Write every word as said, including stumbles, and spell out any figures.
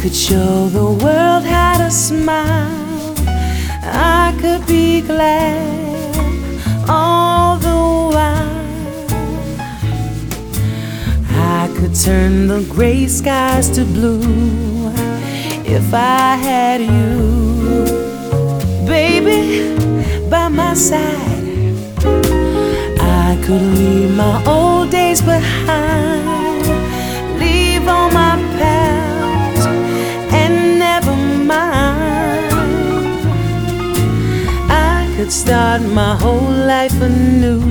could show the world how to smile. I could be glad all the while. I could turn the gray skies to blue if I had you, baby, by my side. I could leave my old days behind, leave all my past and never mind. I could start my whole life anew